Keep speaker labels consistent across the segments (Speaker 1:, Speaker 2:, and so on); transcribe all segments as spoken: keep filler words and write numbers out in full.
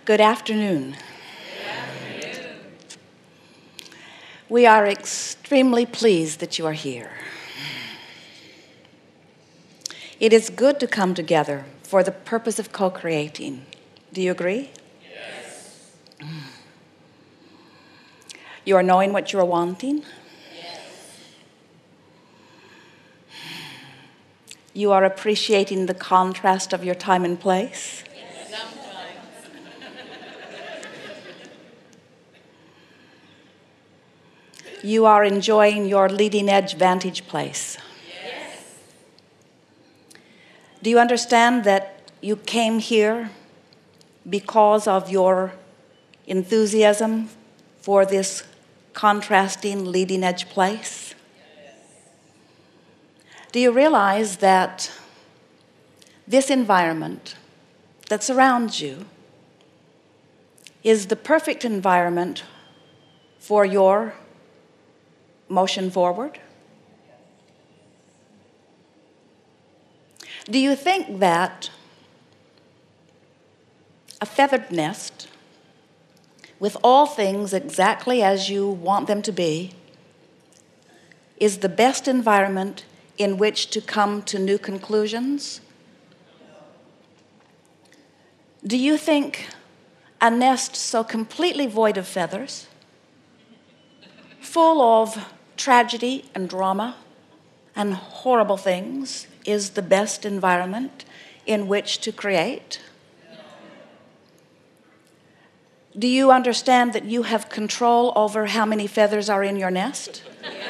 Speaker 1: Good afternoon. Good afternoon. We are extremely pleased that you are here. It is good to come together for the purpose of co-creating. Do you agree?
Speaker 2: Yes.
Speaker 1: You are knowing what you are wanting?
Speaker 2: Yes.
Speaker 1: You are appreciating the contrast of your time and place? You are enjoying your leading edge vantage place.
Speaker 2: Yes.
Speaker 1: Do you understand that you came here because of your enthusiasm for this contrasting leading edge place?
Speaker 2: Yes.
Speaker 1: Do you realize that this environment that surrounds you is the perfect environment for your motion forward? Do you think that a feathered nest with all things exactly as you want them to be is the best environment in which to come to new conclusions? Do you think a nest so completely void of feathers, full of tragedy and drama and horrible things, is the best environment in which to create? Do you understand that you have control over how many feathers are in your nest?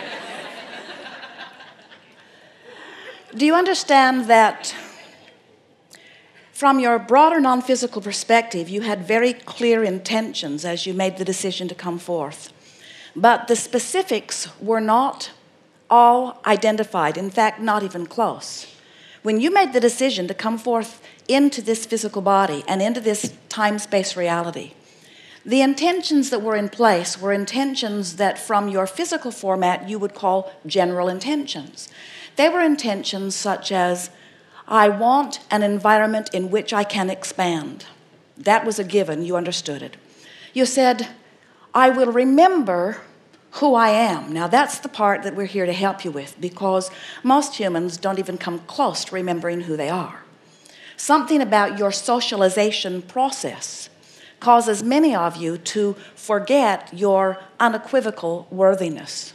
Speaker 1: Do you understand that from your broader non-physical perspective, you had very clear intentions as you made the decision to come forth? But the specifics were not all identified, in fact, not even close. When you made the decision to come forth into this physical body and into this time-space reality, the intentions that were in place were intentions that from your physical format you would call general intentions. They were intentions such as, I want an environment in which I can expand. That was a given, you understood it. You said, I will remember who I am. Now that's the part that we're here to help you with, because most humans don't even come close to remembering who they are. Something about your socialization process causes many of you to forget your unequivocal worthiness.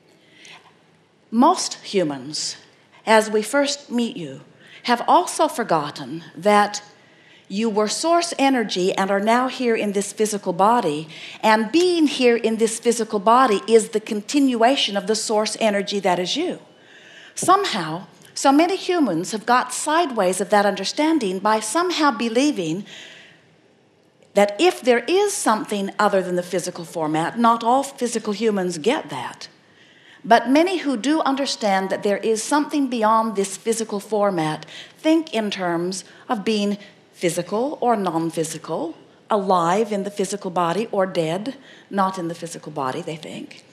Speaker 1: Most humans, as we first meet you, have also forgotten that you were source energy and are now here in this physical body, and being here in this physical body is the continuation of the source energy that is you. Somehow, so many humans have got sideways of that understanding by somehow believing that if there is something other than the physical format, not all physical humans get that. But many who do understand that there is something beyond this physical format think in terms of being physical or non-physical, alive in the physical body or dead, not in the physical body, they think.